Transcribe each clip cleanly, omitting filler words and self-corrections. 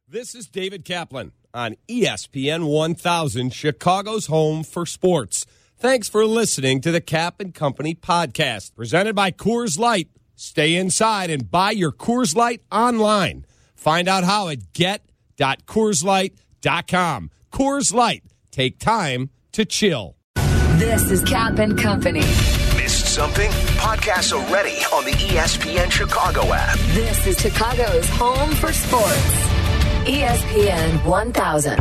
This is David Kaplan on ESPN 1000, Chicago's home for sports. Thanks for listening to the Cap and Company podcast, presented by Coors Light. Stay inside and buy your Coors Light online. Find out how at get.coorslight.com. Coors Light. Take time to chill. This is Cap and Company. Missed something? Podcasts already on the ESPN Chicago app. This is Chicago's home for sports. ESPN 1000.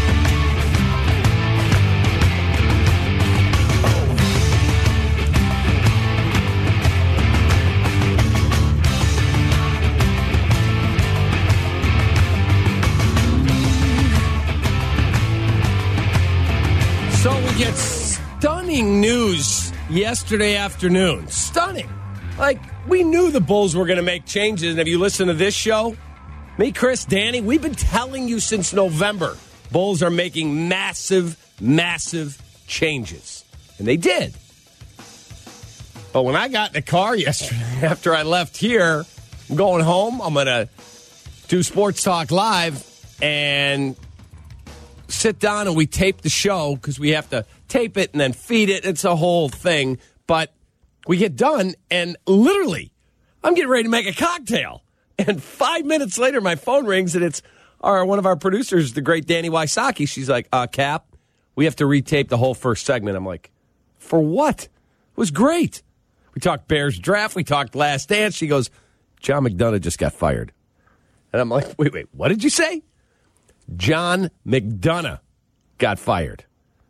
So we get stunning news yesterday afternoon. Stunning. Like, we knew the Bulls were going to make changes. And if you listen to this show, me, Chris, Danny, we've been telling you since November, Bulls are making massive, massive changes. And they did. But when I got in the car yesterday, after I left here, I'm going home. I'm going to do Sports Talk Live and sit down and we tape the show because we have to tape it and then feed it. It's a whole thing. But we get done and literally, I'm getting ready to make a cocktail. And 5 minutes later, my phone rings, and it's one of our producers, the great Danny Wysocki. She's like, Cap, we have to retape the whole first segment. I'm like, for what? It was great. We talked Bears draft. We talked Last Dance. She goes, John McDonough just got fired. And I'm like, wait, what did you say? John McDonough got fired.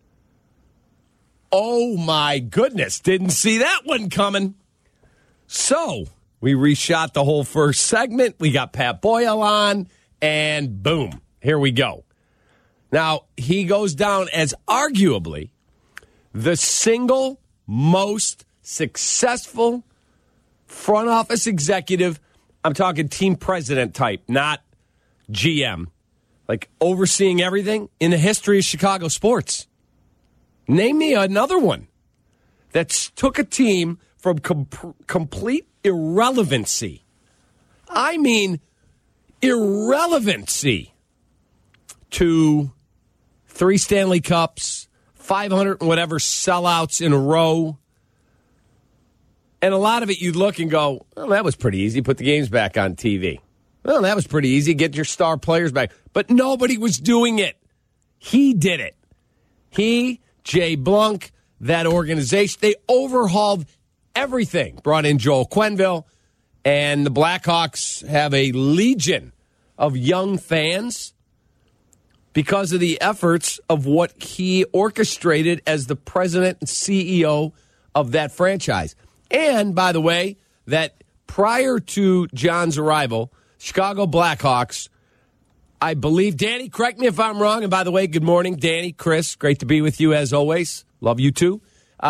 Oh, my goodness. Didn't see that one coming. So we reshot the whole first segment. We got Pat Boyle on, and boom, here we go. Now, he goes down as arguably the single most successful front office executive. I'm talking team president type, not GM. Like overseeing everything in the history of Chicago sports. Name me another one that took a team from complete irrelevancy. I mean, irrelevancy to 3 Stanley Cups, 500 and whatever sellouts in a row. And a lot of it you'd look and go, well, that was pretty easy. Put the games back on TV. Well, that was pretty easy. Get your star players back. But nobody was doing it. He did it. He, Jay Blunk, that organization, they overhauled everything. Brought in Joel Quenneville, and the Blackhawks have a legion of young fans because of the efforts of what he orchestrated as the president and CEO of that franchise. And, by the way, that prior to John's arrival, Chicago Blackhawks, I believe, Danny, correct me if I'm wrong. And by the way, good morning, Danny, Chris, great to be with you as always. Love you too.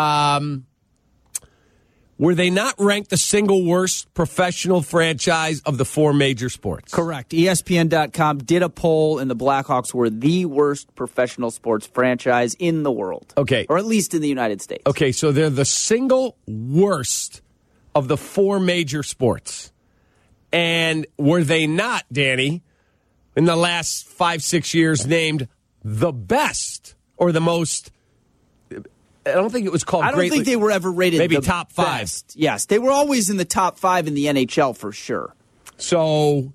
Were they not ranked the single worst professional franchise of the 4 major sports? Correct. ESPN.com did a poll, and the Blackhawks were the worst professional sports franchise in the world. Okay. Or at least in the United States. Okay, so they're the single worst of the 4 major sports. And were they not, Danny, in the last 5-6 years named the best or the most? I don't think it was called. I don't think they were ever rated maybe the top 5. Best. Yes, they were always in the top 5 in the NHL for sure. So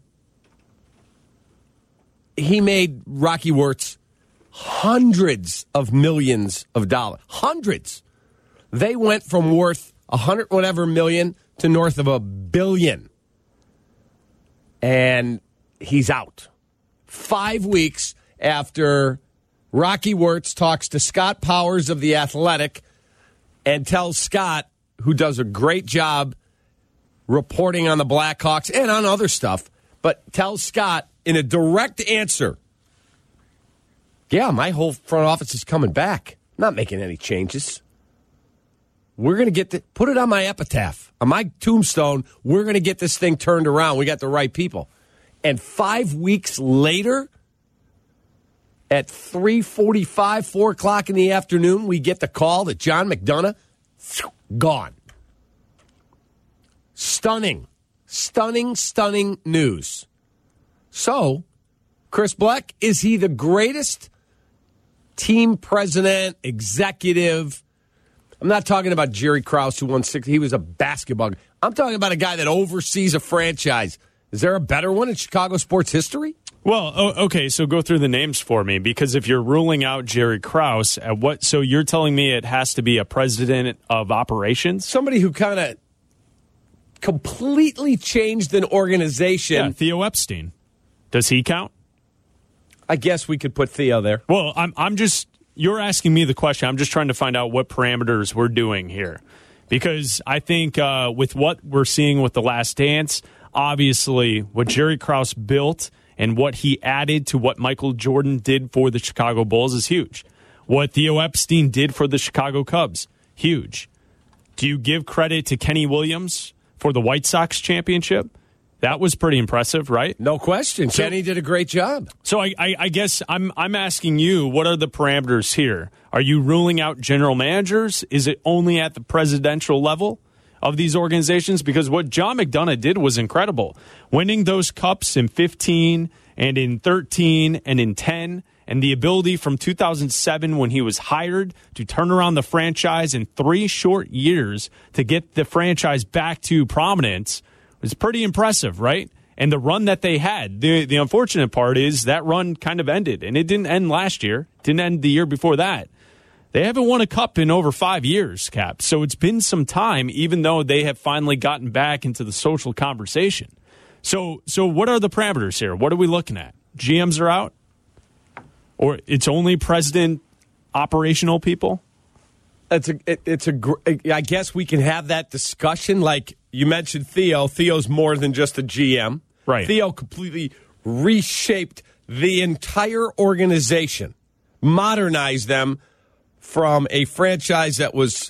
he made Rocky Wirtz hundreds of millions of dollars. Hundreds. They went from worth 100 whatever million to north of $1 billion. And he's out. 5 weeks after Rocky Wirtz talks to Scott Powers of The Athletic and tells Scott, who does a great job reporting on the Blackhawks and on other stuff, but tells Scott in a direct answer, yeah, my whole front office is coming back. I'm not making any changes. We're going to put it on my epitaph, on my tombstone. We're going to get this thing turned around. We got the right people. And 5 weeks later, at 3:45, 4 o'clock in the afternoon, we get the call that John McDonough, gone. Stunning news. So, Chris Black, is he the greatest team president, executive? I'm not talking about Jerry Krause, who won 6. He was a basketball guy. I'm talking about a guy that oversees a franchise. Is there a better one in Chicago sports history? Well, okay, so go through the names for me, because if you're ruling out Jerry Krause, so you're telling me it has to be a president of operations? Somebody who kind of completely changed an organization. Yeah, Theo Epstein. Does he count? I guess we could put Theo there. Well, I'm just, you're asking me the question. I'm just trying to find out what parameters we're doing here. Because I think with what we're seeing with The Last Dance, obviously what Jerry Krause built and what he added to what Michael Jordan did for the Chicago Bulls is huge. What Theo Epstein did for the Chicago Cubs, huge. Do you give credit to Kenny Williams for the White Sox championship? That was pretty impressive, right? No question. Kenny did a great job. So I guess I'm asking you, what are the parameters here? Are you ruling out general managers? Is it only at the presidential level of these organizations? Because what John McDonough did was incredible. Winning those cups in 15 and in 13 and in 10, and the ability from 2007 when he was hired to turn around the franchise in 3 short years to get the franchise back to prominence was pretty impressive, right? And the run that they had, the unfortunate part is that run kind of ended, and it didn't end last year, didn't end the year before that. They haven't won a cup in over 5 years, Cap. So it's been some time, even though they have finally gotten back into the social conversation. So what are the parameters here? What are we looking at? GMs are out? Or it's only president operational people? I guess we can have that discussion. Like you mentioned Theo. Theo's more than just a GM. Right. Theo completely reshaped the entire organization, modernized them from a franchise that was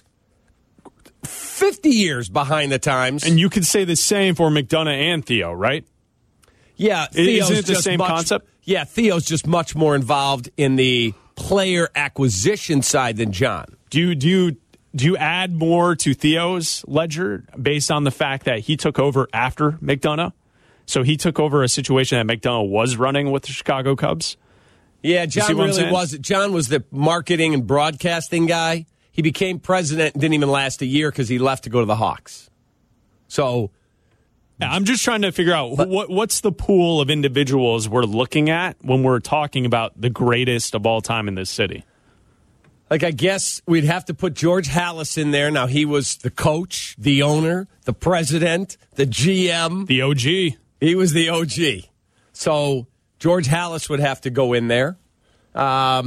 50 years behind the times. And you could say the same for McDonough and Theo, right? Yeah. Isn't it the same concept? Yeah, Theo's just much more involved in the player acquisition side than John. Do you add more to Theo's ledger based on the fact that he took over after McDonough? So he took over a situation that McDonough was running with the Chicago Cubs? Yeah, John really wasn't. John was the marketing and broadcasting guy. He became president and didn't even last a year because he left to go to the Hawks. So yeah, I'm just trying to figure out what's the pool of individuals we're looking at when we're talking about the greatest of all time in this city. Like, I guess we'd have to put George Halas in there. Now, he was the coach, the owner, the president, the GM. The OG. He was the OG. So George Halas would have to go in there. I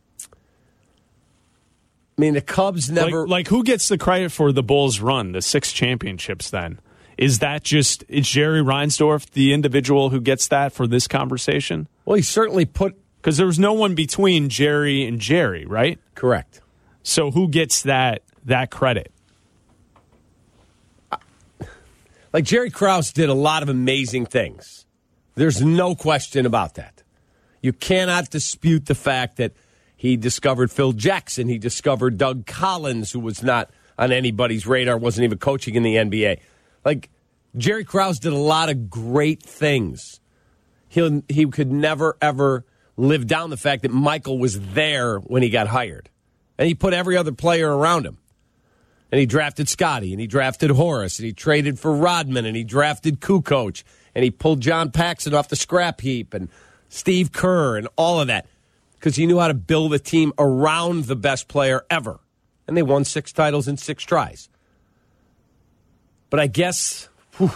mean, the Cubs never... Like who gets the credit for the Bulls' run, the 6 championships then? Is Jerry Reinsdorf the individual who gets that for this conversation? Well, he certainly put... Because there was no one between Jerry and Jerry, right? Correct. So who gets that credit? Like, Jerry Krause did a lot of amazing things. There's no question about that. You cannot dispute the fact that he discovered Phil Jackson. He discovered Doug Collins, who was not on anybody's radar, wasn't even coaching in the NBA. Like, Jerry Krause did a lot of great things. He could never, ever live down the fact that Michael was there when he got hired. And he put every other player around him. And he drafted Scotty, and he drafted Horace, and he traded for Rodman, and he drafted Kukoc, and he pulled John Paxson off the scrap heap, and Steve Kerr, and all of that. Because he knew how to build a team around the best player ever. And they won 6 titles in 6 tries. But I guess,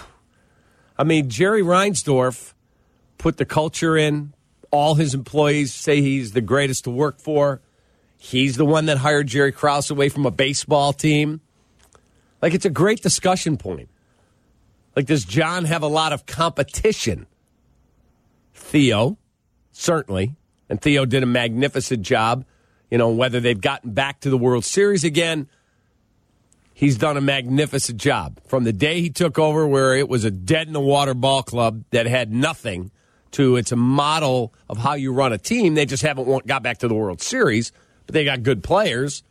Jerry Reinsdorf put the culture in. All his employees say he's the greatest to work for. He's the one that hired Jerry Krause away from a baseball team. Like, it's a great discussion point. Like, does John have a lot of competition? Theo, certainly. And Theo did a magnificent job. You know, whether they've gotten back to the World Series again, he's done a magnificent job. From the day he took over, where it was a dead-in-the-water ball club that had nothing, to it's a model of how you run a team. They just haven't got back to the World Series, but they got good players.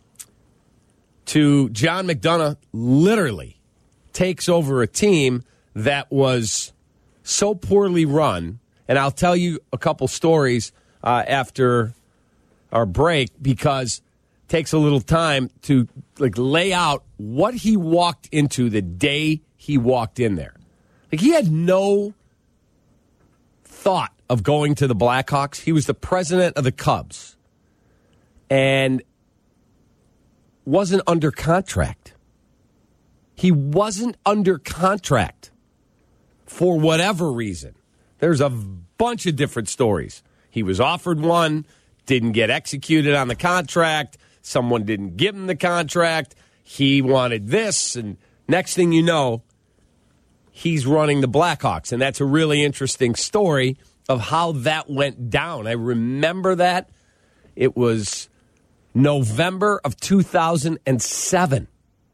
To John McDonough literally takes over a team that was so poorly run And I'll tell you a couple stories after our break because it takes a little time to lay out what he walked into the day he walked in there. He had no thought of going to the Blackhawks. He was the president of the Cubs and wasn't under contract. He wasn't under contract for whatever reason. There's a bunch of different stories. He was offered one, didn't get executed on the contract. Someone didn't give him the contract. He wanted this, and next thing you know, he's running the Blackhawks. And that's a really interesting story of how that went down. I remember that. It was November of 2007.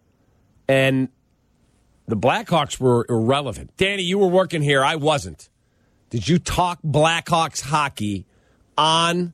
And the Blackhawks were irrelevant. Danny, you were working here. I wasn't. Did you talk Blackhawks hockey on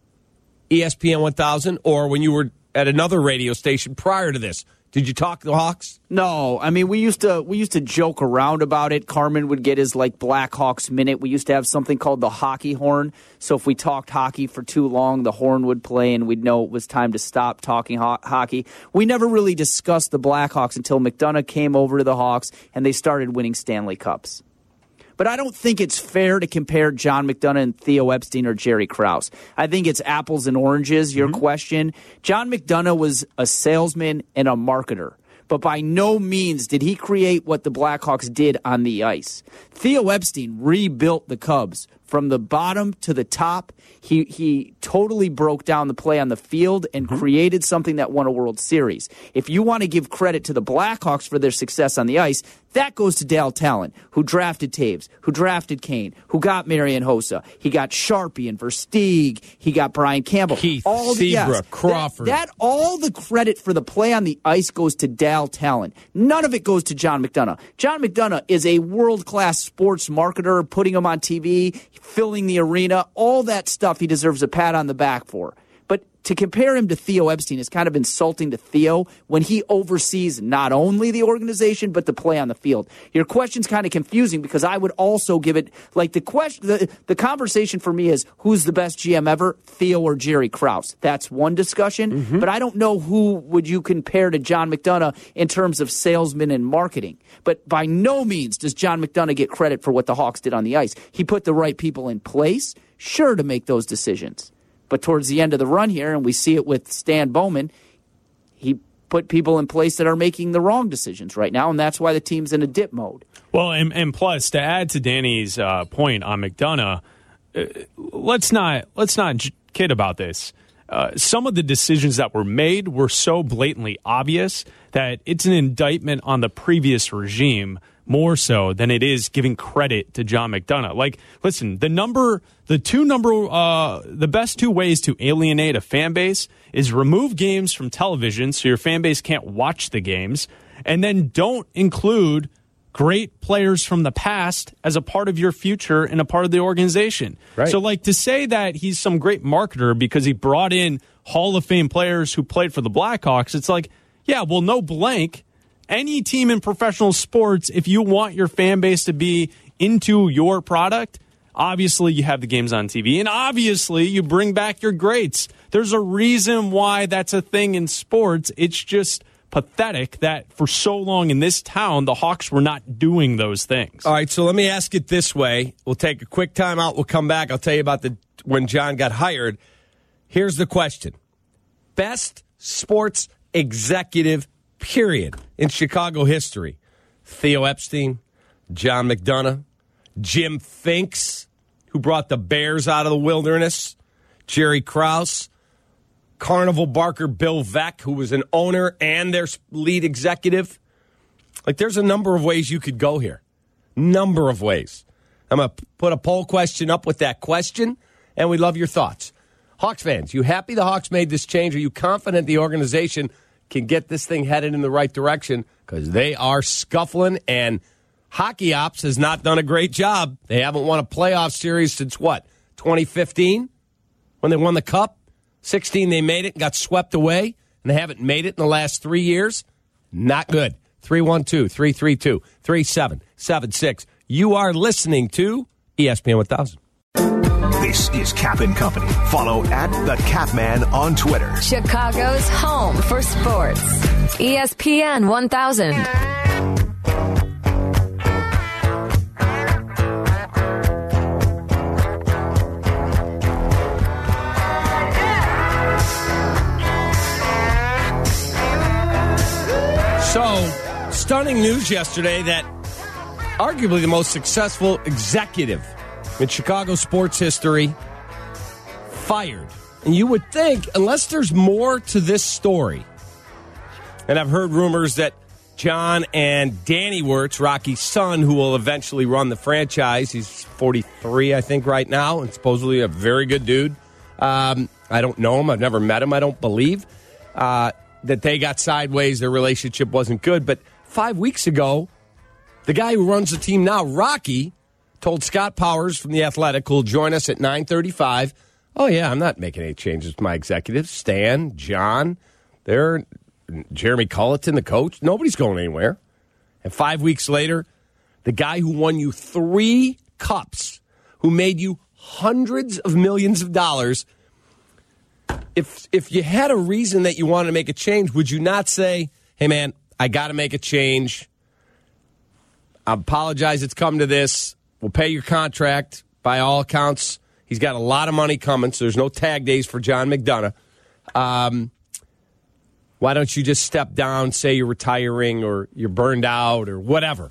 ESPN 1000 or when you were at another radio station prior to this? Did you talk the Hawks? No, I mean we used to joke around about it. Carmen would get his Blackhawks minute. We used to have something called the hockey horn. So if we talked hockey for too long, the horn would play, and we'd know it was time to stop talking hockey. We never really discussed the Blackhawks until McDonough came over to the Hawks and they started winning Stanley Cups. But I don't think it's fair to compare John McDonough and Theo Epstein or Jerry Krause. I think it's apples and oranges, your question. John McDonough was a salesman and a marketer, but by no means did he create what the Blackhawks did on the ice. Theo Epstein rebuilt the Cubs from the bottom to the top. He totally broke down the play on the field and created something that won a World Series. If you want to give credit to the Blackhawks for their success on the ice, that goes to Dale Talent, who drafted Taves, who drafted Kane, who got Marian Hossa. He got Sharpie and Versteeg. He got Brian Campbell. Keith, Seabrook, Crawford. That all the credit for the play on the ice goes to Dale Talent. None of it goes to John McDonough. John McDonough is a world-class sports marketer, putting him on TV, filling the arena, all that stuff he deserves a pat on the back for. But to compare him to Theo Epstein is kind of insulting to Theo when he oversees not only the organization but the play on the field. Your question's kind of confusing because I would also give it the conversation for me is who's the best GM ever, Theo or Jerry Krause. That's one discussion, but I don't know who would you compare to John McDonough in terms of salesman and marketing. But by no means does John McDonough get credit for what the Hawks did on the ice. He put the right people in place, sure, to make those decisions. But towards the end of the run here, and we see it with Stan Bowman, he put people in place that are making the wrong decisions right now, and that's why the team's in a dip mode. Well, and plus, to add to Danny's point on McDonough, let's not kid about this. Some of the decisions that were made were so blatantly obvious that it's an indictment on the previous regime more so than it is giving credit to John McDonough. Listen, the best two ways to alienate a fan base is remove games from television so your fan base can't watch the games, and then don't include great players from the past as a part of your future and a part of the organization. Right. So, to say that he's some great marketer because he brought in Hall of Fame players who played for the Blackhawks, it's no blank. Any team in professional sports, if you want your fan base to be into your product, obviously you have the games on TV, and obviously you bring back your greats. There's a reason why that's a thing in sports. It's just pathetic that for so long in this town, the Hawks were not doing those things. All right, so let me ask it this way. We'll take a quick timeout. We'll come back. I'll tell you about when John got hired. Here's the question. Best sports executive period in Chicago history. Theo Epstein, John McDonough, Jim Finks, who brought the Bears out of the wilderness, Jerry Krause, Carnival Barker, Bill Veeck, who was an owner and their lead executive. There's a number of ways you could go here. Number of ways. I'm going to put a poll question up with that question, and we'd love your thoughts. Hawks fans, you happy the Hawks made this change? Are you confident the organization can get this thing headed in the right direction? Because they are scuffling, and Hockey Ops has not done a great job. They haven't won a playoff series since, 2015? When they won the Cup? 16, they made it and got swept away, and they haven't made it in the last 3 years? Not good. 312-332-3776. You are listening to ESPN 1000. This is Cap and Company. Follow @TheCapman on Twitter. Chicago's home for sports. ESPN 1000. So, stunning news yesterday that arguably the most successful executive in Chicago sports history fired. And you would think, unless there's more to this story, and I've heard rumors that John and Danny Wirtz, Rocky's son, who will eventually run the franchise, he's 43, I think, right now, and supposedly a very good dude. I don't know him. I've never met him, I don't believe. That they got sideways, their relationship wasn't good. But 5 weeks ago, the guy who runs the team now, Rocky, told Scott Powers from The Athletic, who will join us at 9:35, oh, yeah, I'm not making any changes to my executives. Stan, John, they're Jeremy Culleton, the coach. Nobody's going anywhere. And 5 weeks later, the guy who won you 3 cups, who made you hundreds of millions of dollars, if you had a reason that you wanted to make a change, would you not say, hey, man, I got to make a change. I apologize it's come to this. We'll pay your contract. By all accounts, he's got a lot of money coming, so there's no tag days for John McDonough. Why don't you just step down, say you're retiring or you're burned out or whatever?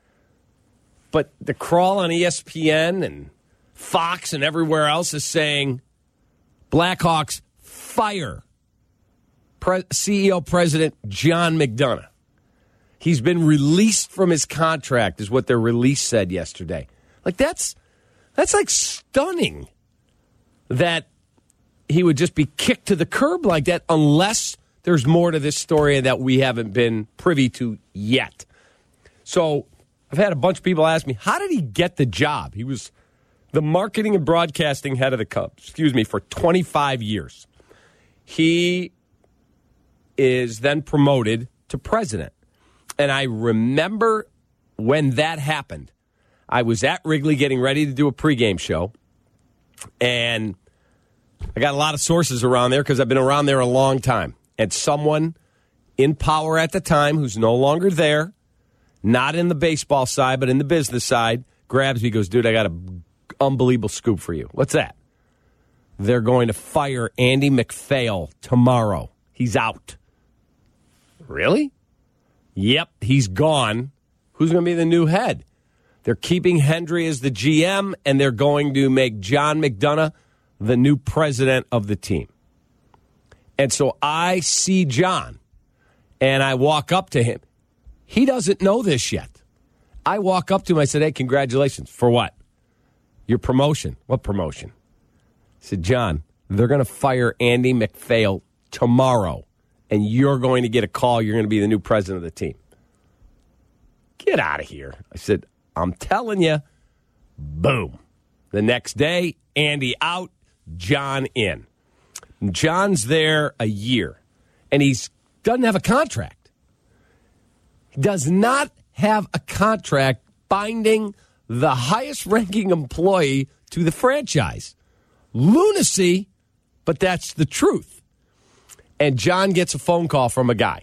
But the crawl on ESPN and Fox and everywhere else is saying Blackhawks fire CEO President John McDonough. He's been released from his contract, is what their release said yesterday. Like, that's like stunning that he would just be kicked to the curb like that, unless there's more to this story that we haven't been privy to yet. So I've had a bunch of people ask me, how did he get the job? He was the marketing and broadcasting head of the Cubs, for 25 years. He is then promoted to president. And I remember when that happened, I was at Wrigley getting ready to do a pregame show. And I got a lot of sources around there because I've been around there a long time. And someone in power at the time who's no longer there, not in the baseball side, but in the business side, grabs me, goes, dude, I got an unbelievable scoop for you. What's that? They're going to fire Andy McPhail tomorrow. He's out. Really? Yep, he's gone. Who's going to be the new head? They're keeping Hendry as the GM, and they're going to make John McDonough the new president of the team. And so I see John, and I walk up to him. He doesn't know this yet. I walk up to him. I said, hey, congratulations. For what? Your promotion. What promotion? I said, John, they're going to fire Andy McPhail tomorrow, and you're going to get a call. You're going to be the new president of the team. Get out of here. I said, I'm telling you. Boom. The next day, Andy out, John in. John's there a year, and he doesn't have a contract. He does not have a contract binding the highest-ranking employee to the franchise. Lunacy, but that's the truth. And John gets a phone call from a guy.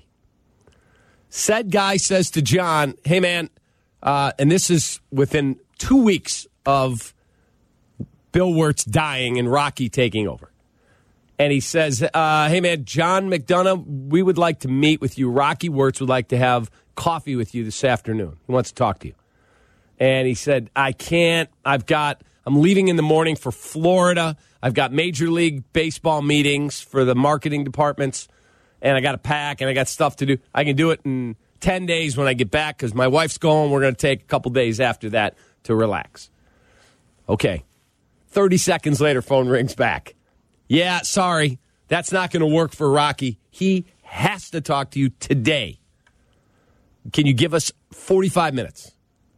Said guy says to John, hey, man, and this is within 2 weeks of Bill Wirtz dying and Rocky taking over. And he says, hey, man, John McDonough, we would like to meet with you. Rocky Wirtz would like to have coffee with you this afternoon. He wants to talk to you. And he said, I can't. I'm leaving in the morning for Florida. I've got Major League Baseball meetings for the marketing departments, and I got to pack, and I got stuff to do. I can do it in 10 days when I get back because my wife's going. We're going to take a couple days after that to relax. Okay. 30 seconds later, phone rings back. Yeah, sorry. That's not going to work for Rocky. He has to talk to you today. Can you give us 45 minutes?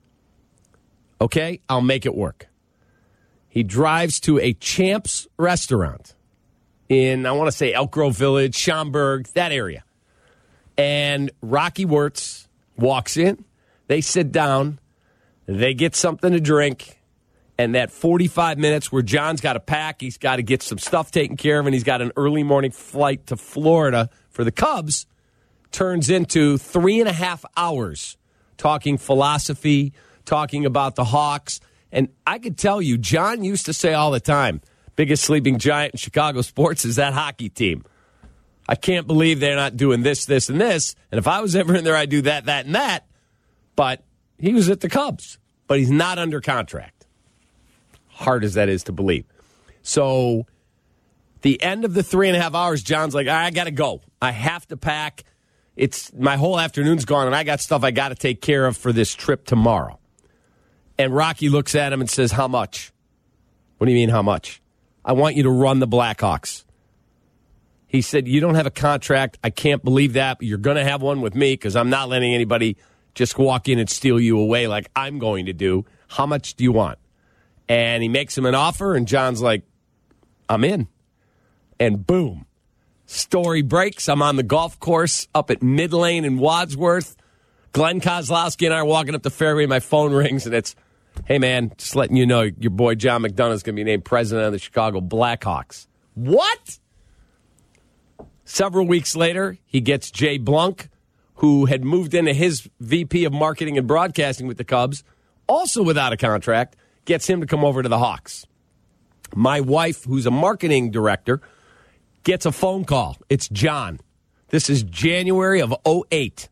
Okay, I'll make it work. He drives to a Champs restaurant in, I want to say, Elk Grove Village, Schaumburg, that area. And Rocky Wirtz walks in. They sit down. They get something to drink. And that 45 minutes where John's got to pack, he's got to get some stuff taken care of, and he's got an early morning flight to Florida for the Cubs, turns into 3.5 hours talking philosophy, talking about the Hawks. And I could tell you, John used to say all the time, biggest sleeping giant in Chicago sports is that hockey team. I can't believe they're not doing this, this, and this. And if I was ever in there, I'd do that, that, and that. But he was at the Cubs. But he's not under contract. Hard as that is to believe. So the end of the 3.5 hours, John's like, I got to go. I have to pack. It's my whole afternoon's gone, and I got stuff I got to take care of for this trip tomorrow. And Rocky looks at him and says, how much? What do you mean, how much? I want you to run the Blackhawks. He said, you don't have a contract. I can't believe that, but you're going to have one with me because I'm not letting anybody just walk in and steal you away like I'm going to do. How much do you want? And he makes him an offer, and John's like, I'm in. And boom, story breaks. I'm on the golf course up at Mid Lane in Wadsworth. Glenn Kozlowski and I are walking up the fairway. My phone rings, and it's, hey, man, just letting you know your boy John McDonough is going to be named president of the Chicago Blackhawks. What? Several weeks later, he gets Jay Blunk, who had moved into his VP of marketing and broadcasting with the Cubs, also without a contract, gets him to come over to the Hawks. My wife, who's a marketing director, gets a phone call. It's John. This is January of 2008.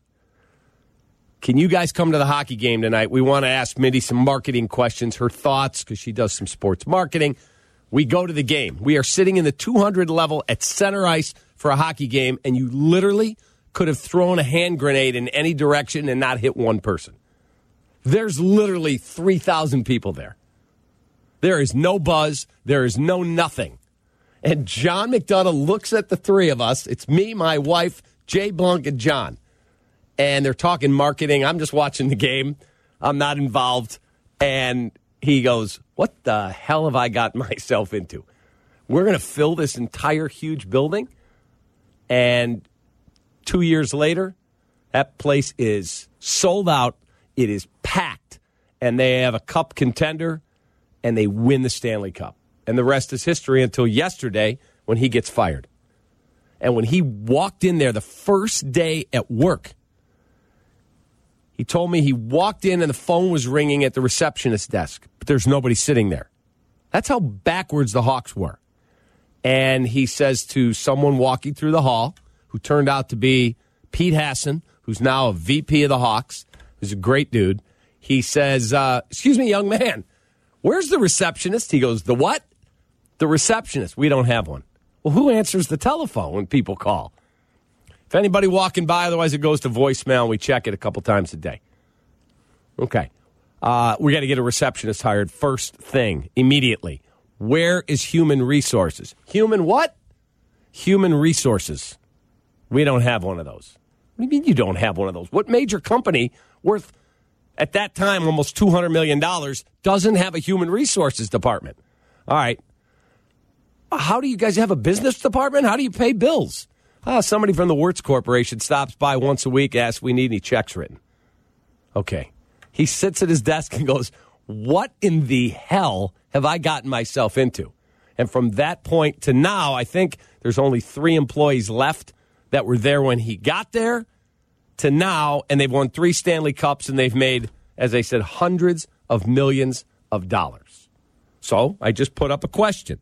Can you guys come to the hockey game tonight? We want to ask Mindy some marketing questions, her thoughts, because she does some sports marketing. We go to the game. We are sitting in the 200 level at center ice for a hockey game, and you literally could have thrown a hand grenade in any direction and not hit one person. There's literally 3,000 people there. There is no buzz. There is no nothing. And John McDonough looks at the three of us. It's me, my wife, Jay Blunk, and John. And they're talking marketing. I'm just watching the game. I'm not involved. And he goes, what the hell have I got myself into? We're going to fill this entire huge building. And 2 years later, that place is sold out. It is packed. And they have a cup contender. And they win the Stanley Cup. And the rest is history until yesterday when he gets fired. And when he walked in there the first day at work, he told me he walked in and the phone was ringing at the receptionist desk, but there's nobody sitting there. That's how backwards the Hawks were. And he says to someone walking through the hall, who turned out to be Pete Hassan, who's now a VP of the Hawks, who's a great dude, he says, excuse me, young man, where's the receptionist? He goes, the what? The receptionist. We don't have one. Well, who answers the telephone when people call? If anybody walking by, otherwise it goes to voicemail, and we check it a couple times a day. Okay. We got to get a receptionist hired first thing, immediately. Where is human resources? Human what? Human resources. We don't have one of those. What do you mean you don't have one of those? What major company worth, at that time, almost $200 million doesn't have a human resources department? All right. How do you guys have a business department? How do you pay bills? Somebody from the Wirtz Corporation stops by once a week, asks, we need any checks written. Okay. He sits at his desk and goes, what in the hell have I gotten myself into? And from that point to now, I think there's only 3 employees left that were there when he got there to now, and they've won 3 Stanley Cups, and they've made, as I said, hundreds of millions of dollars. So I just put up a question.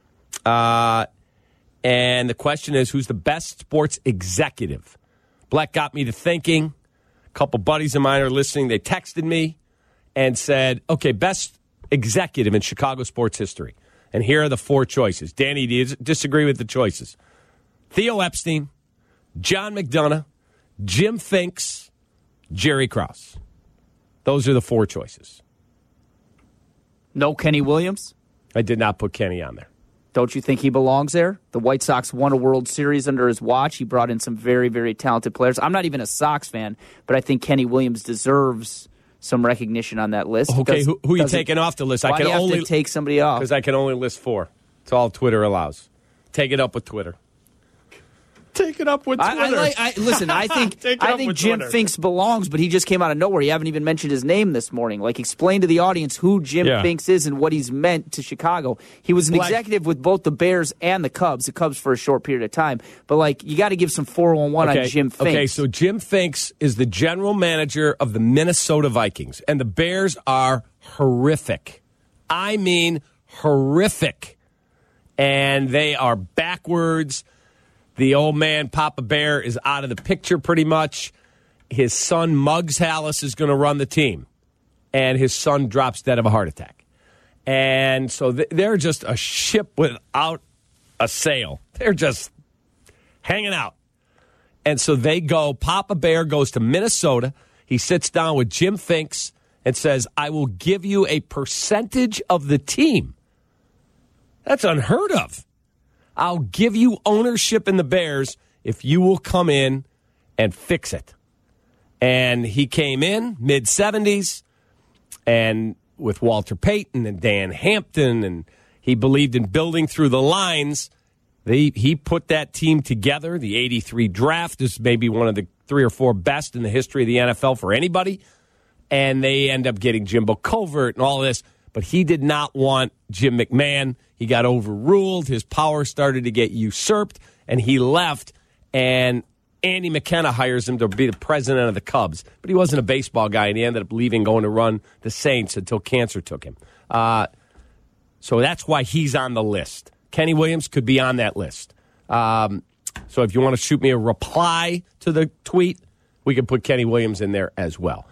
And the question is, who's the best sports executive? Black got me to thinking. A couple buddies of mine are listening. They texted me and said, okay, best executive in Chicago sports history. And here are the 4 choices. Danny, do you disagree with the choices? Theo Epstein, John McDonough, Jim Finks, Jerry Krause. Those are the 4 choices. No Kenny Williams? I did not put Kenny on there. Don't you think he belongs there? The White Sox won a World Series under his watch. He brought in some very, very talented players. I'm not even a Sox fan, but I think Kenny Williams deserves some recognition on that list. Okay, who are you taking off the list? Why do you have to take somebody off? Because I can only list 4. It's all Twitter allows. Take it up with Twitter. Take it up with Twitter. Listen, I think Jim Twitter. Finks belongs, but he just came out of nowhere. You haven't even mentioned his name this morning. Like, explain to the audience who Jim Finks is and what he's meant to Chicago. He was an executive with both the Bears and the Cubs for a short period of time. But, like, you got to give some 411 on Jim Finks. Okay, so Jim Finks is the general manager of the Minnesota Vikings, and the Bears are horrific. I mean horrific. And they are backwards. The old man, Papa Bear, is out of the picture pretty much. His son, Muggs Hallis, is going to run the team. And his son drops dead of a heart attack. And so they're just a ship without a sail. They're just hanging out. And so they go, Papa Bear goes to Minnesota. He sits down with Jim Finks and says, I will give you a percentage of the team. That's unheard of. I'll give you ownership in the Bears if you will come in and fix it. And he came in mid-70s and with Walter Payton and Dan Hampton, and he believed in building through the lines. He put that team together. The 83 draft is maybe one of the 3 or 4 best in the history of the NFL for anybody. And they end up getting Jimbo Covert and all this. But he did not want Jim McMahon. He got overruled. His power started to get usurped, and he left. And Andy McKenna hires him to be the president of the Cubs. But he wasn't a baseball guy, and he ended up leaving, going to run the Saints until cancer took him. So that's why he's on the list. Kenny Williams could be on that list. So if you want to shoot me a reply to the tweet, we can put Kenny Williams in there as well.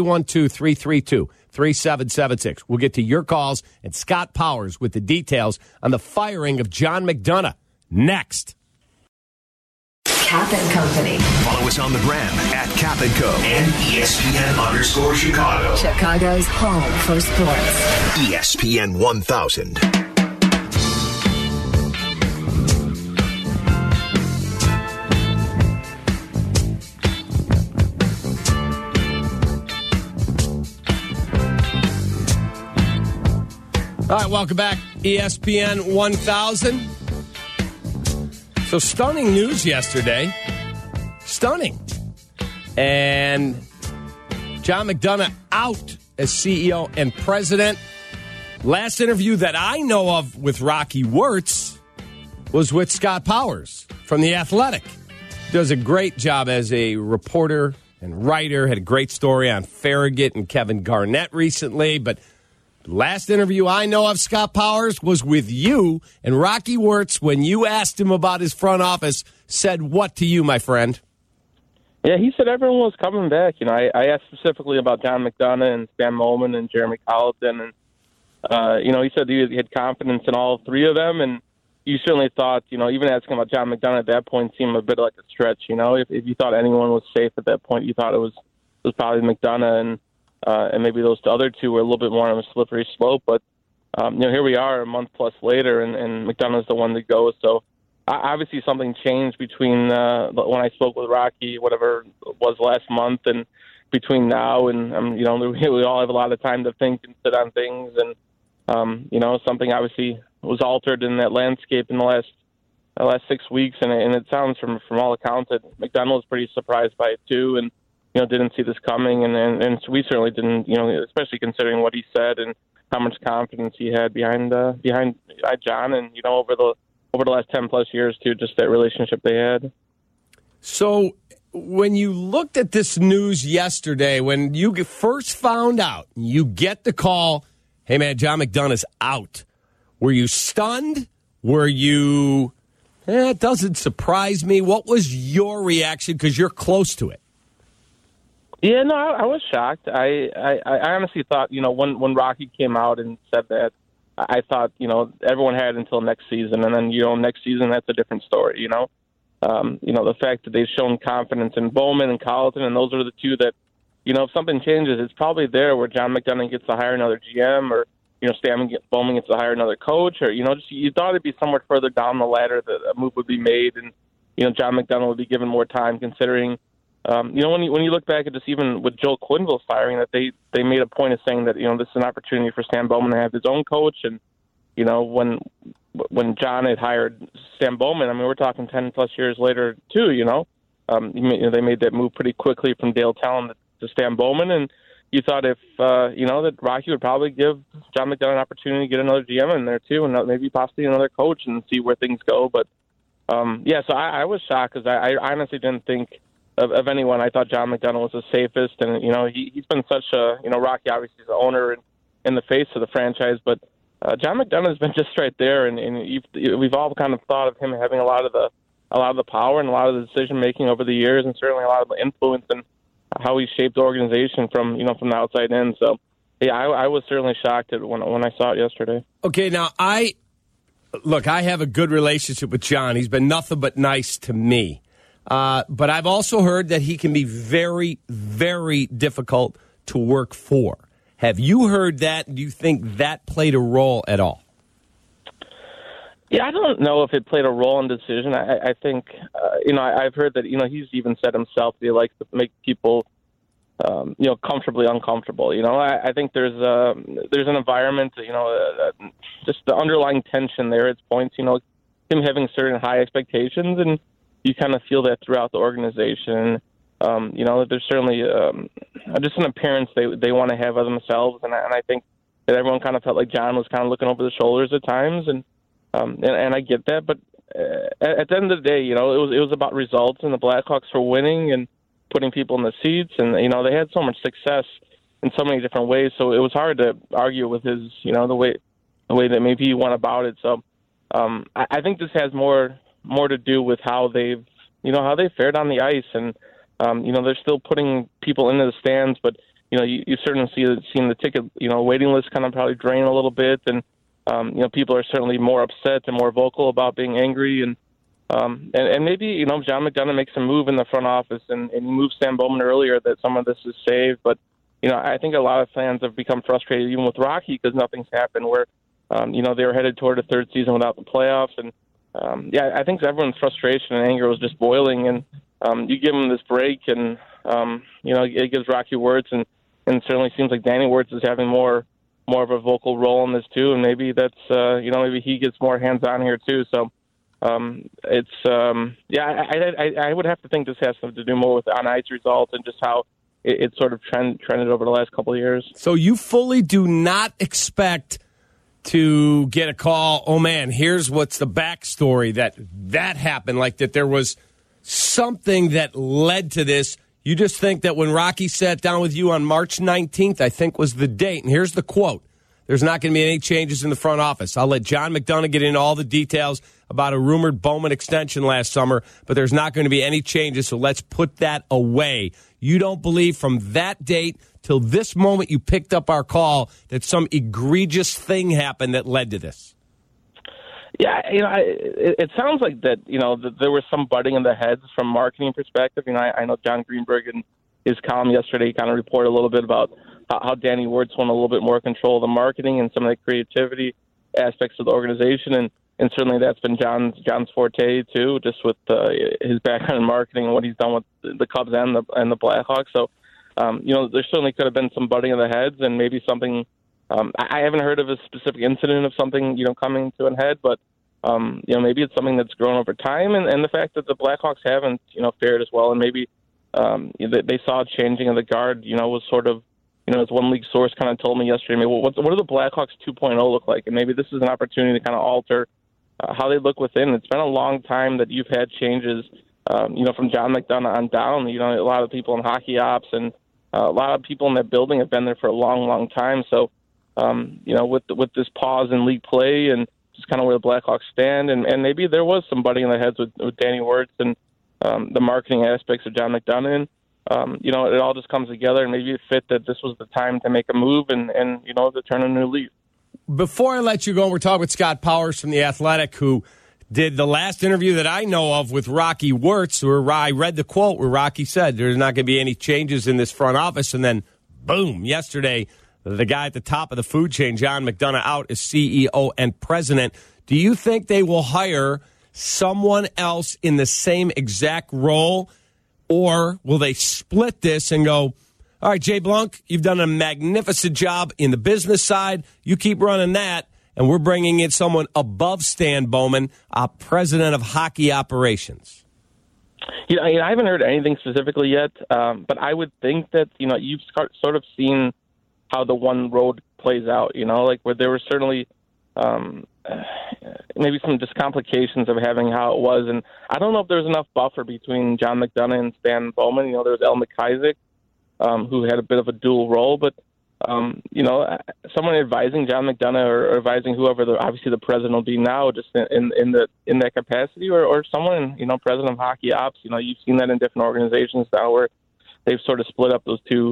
312-332-3776. We'll get to your calls and Scott Powers with the details on the firing of John McDonough next. Cap and Company. Follow us on the gram at Cap & Co. and ESPN_Chicago. Chicago's home for sports. ESPN 1000. All right, welcome back. ESPN 1000. So stunning news yesterday. Stunning. And John McDonough out as CEO and president. Last interview that I know of with Rocky Wirtz was with Scott Powers from The Athletic. Does a great job as a reporter and writer. Had a great story on Farragut and Kevin Garnett recently, but last interview I know of, Scott Powers, was with you, and Rocky Wirtz, when you asked him about his front office, said what to you, my friend? Yeah, he said everyone was coming back. You know, I asked specifically about John McDonough and Stan Bowman and Jeremy Colleton, and you know, he said he had confidence in all 3 of them, and you certainly thought, you know, even asking about John McDonough at that point seemed a bit like a stretch. You know, if you thought anyone was safe at that point, you thought it was probably McDonough, and maybe those other 2 were a little bit more on a slippery slope. But, you know, here we are a month plus later, and McDonough's the one to go. So obviously something changed between when I spoke with Rocky, whatever it was last month, and between now and, you know, we all have a lot of time to think and sit on things. And, you know, something obviously was altered in that landscape in the last 6 weeks. And it sounds from all accounts that McDonough was pretty surprised by it, too. And, you know, didn't see this coming, and we certainly didn't, you know, especially considering what he said and how much confidence he had behind John, and, you know, over the last 10 plus years too, just that relationship they had. So when you looked at this news yesterday, when you first found out, you get the call, hey man, John McDonough is out. Were you stunned? Were you, it doesn't surprise me. What was your reaction? Because you're close to it. Yeah, no, I was shocked. I honestly thought, you know, when Rocky came out and said that, I thought, you know, everyone had until next season, and then, you know, next season that's a different story. You know, the fact that they've shown confidence in Bowman and Colleton, and those are the 2 that, you know, if something changes, it's probably there where John McDonough gets to hire another GM, or, you know, Bowman gets to hire another coach, or, you know, just you thought it'd be somewhere further down the ladder that a move would be made, and, you know, John McDonough would be given more time, considering. You know, when you look back at just even with Joel Quenneville's firing, that they made a point of saying that, you know, this is an opportunity for Stan Bowman to have his own coach. And, you know, when John had hired Stan Bowman, I mean, we're talking 10-plus years later, too, They made that move pretty quickly from Dale Talon to Stan Bowman, and you thought if, that Rocky would probably give John McDonough an opportunity to get another GM in there, too, and maybe possibly another coach and see where things go. But, so I was shocked because I honestly didn't think of anyone. I thought John McDonough was the safest, and, he's been such a, Rocky obviously is the owner and in the face of the franchise, but John McDonough has been just right there, and we've all kind of thought of him having a lot of the power and a lot of the decision making over the years, and certainly a lot of the influence and how he shaped the organization from the outside in. So, yeah, I was certainly shocked when I saw it yesterday. Okay, now I have a good relationship with John. He's been nothing but nice to me, but I've also heard that he can be very, very difficult to work for. Have you heard that? Do you think that played a role at all? Yeah, I don't know if it played a role in the decision. I think, I've heard that, he's even said himself that he likes to make people, comfortably uncomfortable. I think there's an environment, just the underlying tension there at points, him having certain high expectations, and you kind of feel that throughout the organization. There's certainly just an appearance they want to have of themselves, and I think that everyone kind of felt like John was kind of looking over the shoulders at times, and I get that, but at the end of the day, it was about results, and the Blackhawks were winning and putting people in the seats, and they had so much success in so many different ways, so it was hard to argue with his, the way that maybe he went about it. So I think this has more to do with how they've fared on the ice, and they're still putting people into the stands, but you certainly seen the ticket waiting list kind of probably drain a little bit, and people are certainly more upset and more vocal about being angry, and maybe John McDonough makes a move in the front office and moves Stan Bowman earlier that some of this is saved. But I think a lot of fans have become frustrated even with Rocky because nothing's happened. Where they were headed toward a third season without the playoffs, and I think everyone's frustration and anger was just boiling. And you give him this break, and it gives Rocky Wirtz, and it certainly seems like Danny Wirtz is having more of a vocal role in this too, and maybe that's maybe he gets more hands on here too. So I would have to think this has something to do more with on ice results and just how it sort of trended over the last couple of years. So you fully do not expect to get a call, oh man, here's what's the backstory that happened, like that there was something that led to this. You just think that when Rocky sat down with you on March 19th, I think was the date, and here's the quote, there's not going to be any changes in the front office. I'll let John McDonough get into all the details about a rumored Bowman extension last summer, but there's not going to be any changes, so let's put that away. You don't believe from that date till this moment you picked up our call that some egregious thing happened that led to this? Yeah, it sounds like that, there was some butting in the heads from a marketing perspective. I know John Greenberg in his column yesterday kind of reported a little bit about how Danny Wirtz won a little bit more control of the marketing and some of the creativity aspects of the organization. And certainly that's been John's forte, too, just with his background in marketing and what he's done with the Cubs and the Blackhawks. So, there certainly could have been some butting of the heads and maybe something. I haven't heard of a specific incident of something, coming to a head, but, maybe it's something that's grown over time. And the fact that the Blackhawks haven't, fared as well. And maybe they saw a changing of the guard, was sort of, as one league source kind of told me yesterday, maybe, what do the Blackhawks 2.0 look like? And maybe this is an opportunity to kind of alter how they look within. It's been a long time that you've had changes, from John McDonough on down. A lot of people in hockey ops and a lot of people in that building have been there for a long, long time. So, with this pause in league play and just kind of where the Blackhawks stand, and maybe there was some butting in the heads with Danny Wirtz and the marketing aspects of John McDonough. It all just comes together, and maybe it fit that this was the time to make a move and to turn a new leaf. Before I let you go, we're talking with Scott Powers from The Athletic, who did the last interview that I know of with Rocky Wirtz, where I read the quote where Rocky said there's not going to be any changes in this front office, and then, boom, yesterday, the guy at the top of the food chain, John McDonough, out as CEO and president. Do you think they will hire someone else in the same exact role, or will they split this and go, all right, Jay Blunk, you've done a magnificent job in the business side. You keep running that, and we're bringing in someone above Stan Bowman, president of hockey operations. I haven't heard anything specifically yet, but I would think that, you've sort of seen how the one road plays out, like where there were certainly maybe some just complications of having how it was. And I don't know if there's enough buffer between John McDonough and Stan Bowman. There was El McIsaac, who had a bit of a dual role, but someone advising John McDonough or advising whoever obviously the president will be now, just in that capacity, or someone, president of hockey ops. You've seen that in different organizations now where they've sort of split up those two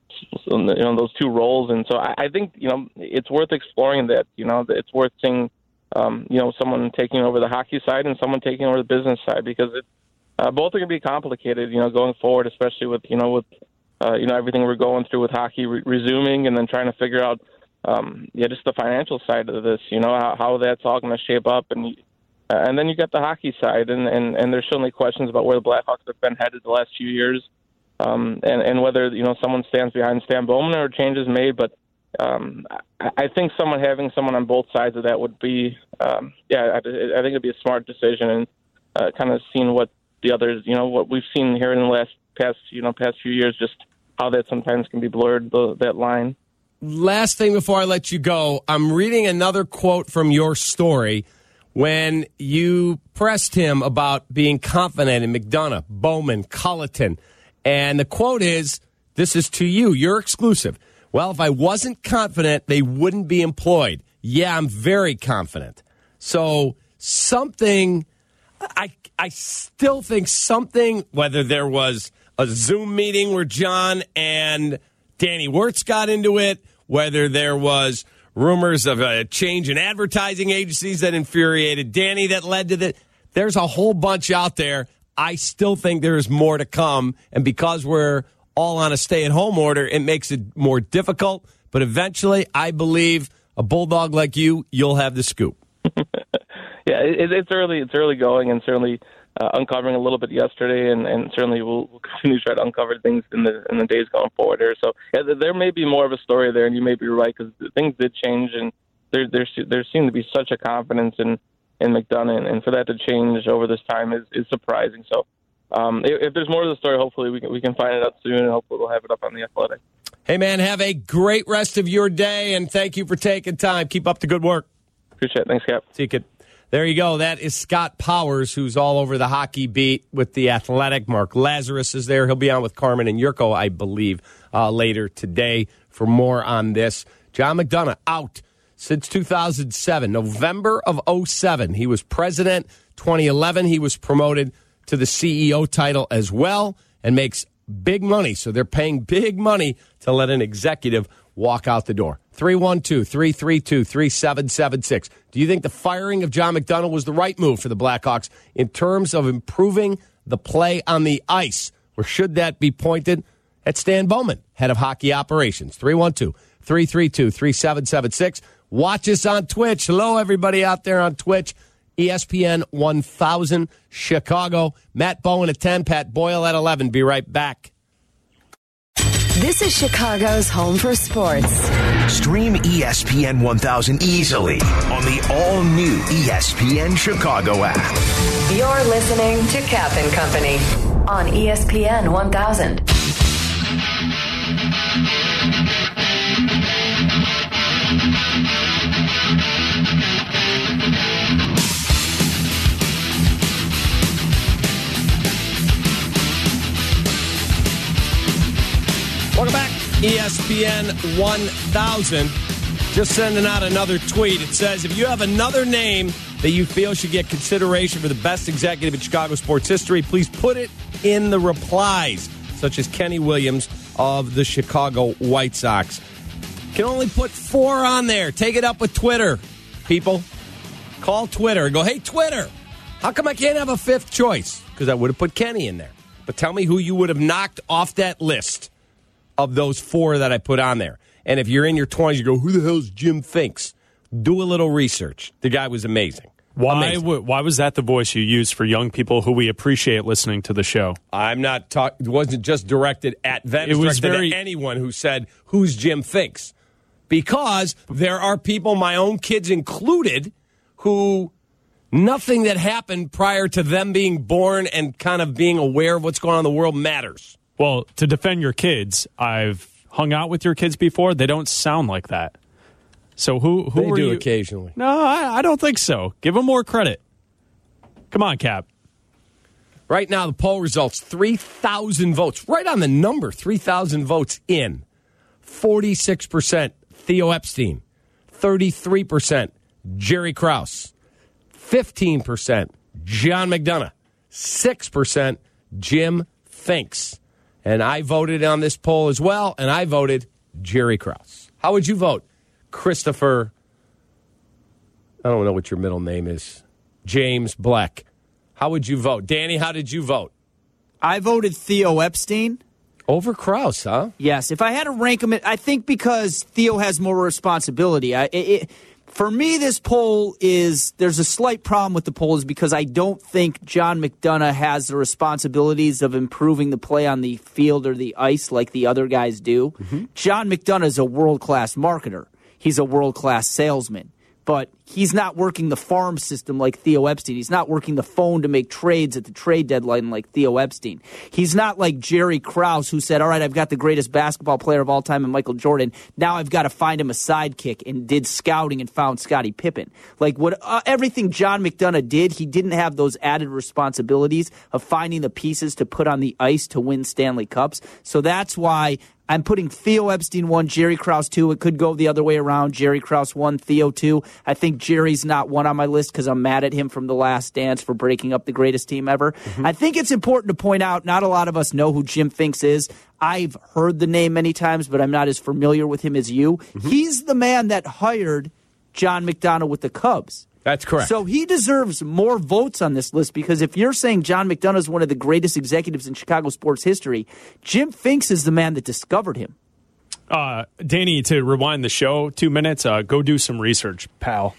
roles, and so I think it's worth exploring that. It's worth seeing someone taking over the hockey side and someone taking over the business side, because both are going to be complicated, going forward, especially with everything we're going through with hockey resuming, and then trying to figure out just the financial side of this, how that's all going to shape up, and then you got the hockey side, and there's certainly questions about where the Blackhawks have been headed the last few years. And whether someone stands behind Stan Bowman or changes made, but I think having someone on both sides of that would be, I think it'd be a smart decision, and kind of seeing what the others, what we've seen here in the past few years, just how that sometimes can be blurred, that line. Last thing before I let you go, I'm reading another quote from your story when you pressed him about being confident in McDonough, Bowman, Colleton. And the quote is, this is to you, you're exclusive. Well, if I wasn't confident, they wouldn't be employed. Yeah, I'm very confident. So something, I still think something, whether there was a Zoom meeting where John and Danny Wirtz got into it, whether there was rumors of a change in advertising agencies that infuriated Danny that led to that. There's a whole bunch out there. I still think there's more to come, and because we're all on a stay-at-home order, it makes it more difficult. But eventually, I believe a bulldog like you'll have the scoop. Yeah, it's early going, and certainly uncovering a little bit yesterday, and certainly we'll continue to try to uncover things in the days going forward here. So there may be more of a story there, and you may be right, because things did change, and there seemed to be such a confidence in McDonough, and for that to change over this time is surprising. So if there's more to the story, hopefully we can find it out soon, and hopefully we'll have it up on The Athletic. Hey, man, have a great rest of your day, and thank you for taking time. Keep up the good work. Appreciate it. Thanks, Cap. See you, kid. There you go. That is Scott Powers, who's all over the hockey beat with The Athletic. Mark Lazarus is there. He'll be on with Carmen and Yurko, I believe, later today for more on this. John McDonough out since 2007, November of 2007. He was president. 2011, he was promoted to the CEO title as well and makes big money. So they're paying big money to let an executive walk out the door. 312-332-3776. Do you think the firing of John McDonough was the right move for the Blackhawks in terms of improving the play on the ice? Or should that be pointed at Stan Bowman, head of hockey operations? 312-332-3776. Watch us on Twitch. Hello, everybody out there on Twitch. ESPN 1000 Chicago. Matt Bowen at 10, Pat Boyle at 11. Be right back. This is Chicago's home for sports. Stream ESPN 1000 easily on the all-new ESPN Chicago app. You're listening to Cap and Company on ESPN 1000. Welcome back. ESPN 1000. Just sending out another tweet. It says, if you have another name that you feel should get consideration for the best executive in Chicago sports history, please put it in the replies, such as Kenny Williams of the Chicago White Sox. Can only put 4 on there. Take it up with Twitter, people. Call Twitter and go, hey, Twitter, how come I can't have a 5th choice? Because I would have put Kenny in there. But tell me who you would have knocked off that list of those 4 that I put on there. And if you're in your 20s, you go, who the hell's Jim Finks? Do a little research. The guy was amazing. Why was that the voice you used for young people who we appreciate listening to the show? I'm not talking. It wasn't just directed at them. It was directed at anyone who said, who's Jim Finks? because there are people, my own kids included, who nothing that happened prior to them being born and kind of being aware of what's going on in the world matters. Well, to defend your kids, I've hung out with your kids before. They don't sound like that. So who They are do you? occasionally. No, I don't think so. Give them more credit. Come on, Cap. Right now, the poll results, 3,000 votes. Right on the number, 3,000 votes in. 46% Theo Epstein. 33% Jerry Krause. 15% John McDonough. 6% Jim Finks. And I voted on this poll as well, and I voted Jerry Krause. How would you vote? Christopher, I don't know what your middle name is. James Black. How would you vote? Danny, how did you vote? I voted Theo Epstein. Over Krause, huh? Yes. If I had to rank him, I think because Theo has more responsibility. For me, this poll there's a slight problem with the poll is because I don't think John McDonough has the responsibilities of improving the play on the field or the ice like the other guys do. Mm-hmm. John McDonough is a world-class marketer. He's a world-class salesman. But he's not working the farm system like Theo Epstein. He's not working the phone to make trades at the trade deadline like Theo Epstein. He's not like Jerry Krause, who said, all right, I've got the greatest basketball player of all time in Michael Jordan. Now I've got to find him a sidekick, and did scouting and found Scottie Pippen. Like everything John McDonough did, he didn't have those added responsibilities of finding the pieces to put on the ice to win Stanley Cups. So that's why I'm putting Theo Epstein 1, Jerry Krause 2. It could go the other way around. Jerry Krause 1, Theo 2. I think Jerry's not 1 on my list because I'm mad at him from The Last Dance for breaking up the greatest team ever. Mm-hmm. I think it's important to point out not a lot of us know who Jim Finks is. I've heard the name many times, but I'm not as familiar with him as you. Mm-hmm. He's the man that hired John McDonough with the Cubs. That's correct. So he deserves more votes on this list because if you're saying John McDonough is one of the greatest executives in Chicago sports history, Jim Finks is the man that discovered him. Danny, to rewind the show 2 minutes, go do some research, pal.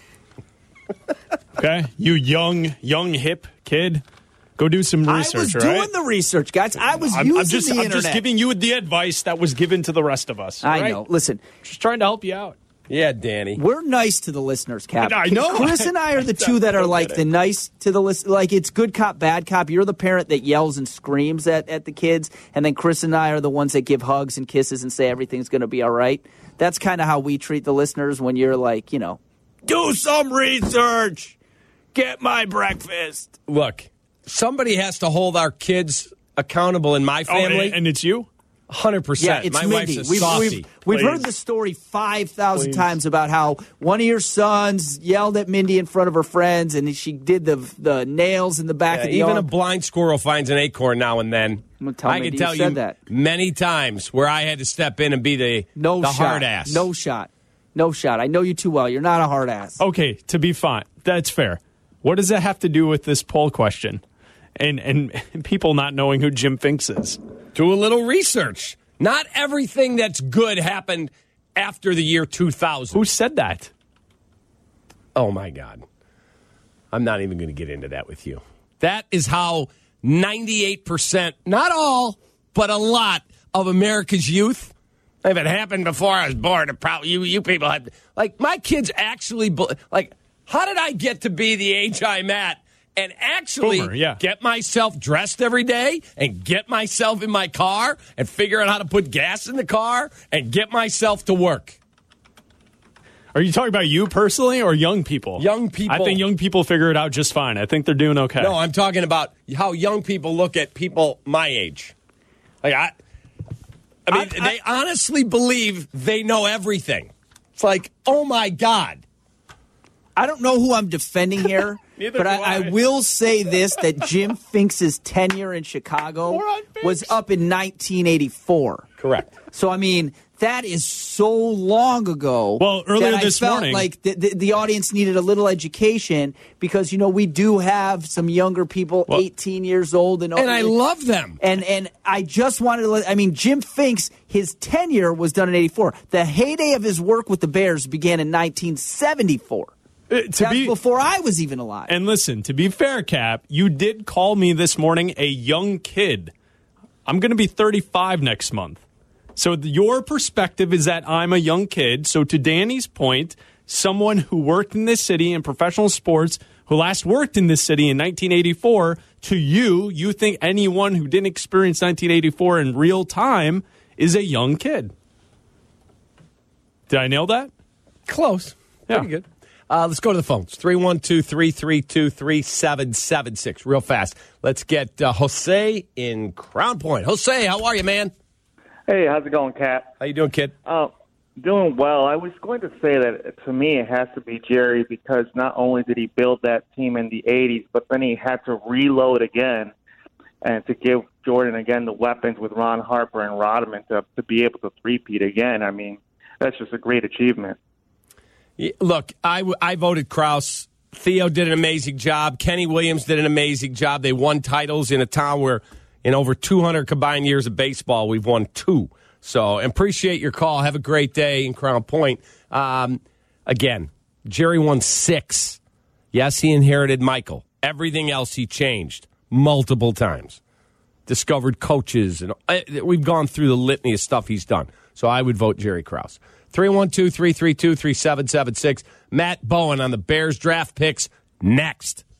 Okay? You young, hip kid, go do some research, I was doing the research, guys. I was using the internet. I'm just giving you the advice that was given to the rest of us. I know. Listen. Just trying to help you out. Yeah, Danny. We're nice to the listeners, Cap. I know. Chris and I are the two that are like the nice to the list. Like it's good cop, bad cop. You're the parent that yells and screams at the kids, and then Chris and I are the ones that give hugs and kisses and say everything's going to be all right. That's kind of how we treat the listeners when you're like, do some research, get my breakfast. Look, somebody has to hold our kids accountable in my family. And it's you? 100%. Yeah, it's my Mindy. wife's a softie. We've heard the story 5,000 times about how one of your sons yelled at Mindy in front of her friends, and she did the nails in the back of the even arm. a blind squirrel finds an acorn now and then. I can tell you that many times where I had to step in and be the hard ass. No shot. I know you too well. You're not a hard ass. Okay, to be fine. That's fair. What does that have to do with this poll question? And people not knowing who Jim Finks is? Do a little research. Not everything that's good happened after the year 2000. Who said that? Oh, my God. I'm not even going to get into that with you. That is how 98%, not all, but a lot of America's youth, if it happened before I was born, it probably you people had, like, my kids actually, like, how did I get to be the age I'm at? And actually get myself dressed every day and get myself in my car and figure out how to put gas in the car and get myself to work. Are you talking about you personally or young people? Young people. I think young people figure it out just fine. I think they're doing okay. No, I'm talking about how young people look at people my age. Like I mean, they honestly believe they know everything. It's like, oh, my God. I don't know who I'm defending here, but I will say this, that Jim Finks' tenure in Chicago was up in 1984. Correct. So, I mean, that is so long ago. Well, earlier this I felt morning, like the audience needed a little education because, we do have some younger people, 18 years old. And I love them. And I just wanted to Jim Finks, his tenure was done in 84. The heyday of his work with the Bears began in 1974. That's before I was even alive. And listen, to be fair, Cap, you did call me this morning a young kid. I'm going to be 35 next month. So your perspective is that I'm a young kid. So to Danny's point, someone who worked in this city in professional sports, who last worked in this city in 1984, to you think anyone who didn't experience 1984 in real time is a young kid. Did I nail that? Close. Yeah. Pretty good. Let's go to the phones. 312-332-3776. Real fast. Let's get Jose in Crown Point. Jose, how are you, man? Hey, how's it going, Kat? How you doing, kid? Doing well. I was going to say that, to me, it has to be Jerry because not only did he build that team in the 80s, but then he had to reload again and to give Jordan, again, the weapons with Ron Harper and Rodman to be able to three-peat again. I mean, that's just a great achievement. Yeah, look, I voted Krause. Theo did an amazing job. Kenny Williams did an amazing job. They won titles in a town where in over 200 combined years of baseball, we've won 2. So appreciate your call. Have a great day in Crown Point. Again, Jerry won 6. Yes, he inherited Michael. Everything else he changed multiple times. Discovered coaches. And we've gone through the litany of stuff he's done. So I would vote Jerry Krause. 312-332-3776. Matt Bowen on the Bears draft picks next.